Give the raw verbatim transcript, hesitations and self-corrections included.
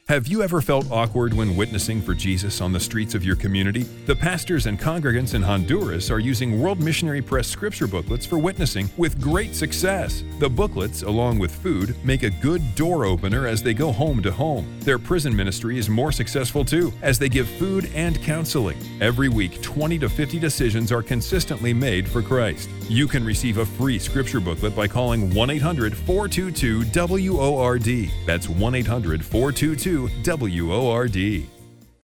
Have you ever felt awkward when witnessing for Jesus on the streets of your community? The pastors and congregants in Honduras are using World Missionary Press scripture booklets for witnessing with great success. The booklets, along with food, make a good door opener as they go home to home. Their prison ministry is more successful too, as they give food and counseling. Every week, twenty to fifty decisions are consistently made for Christ. You can receive a free scripture booklet by calling one eight hundred, four two two, W O R D. That's one eight hundred, four two two, W O R D.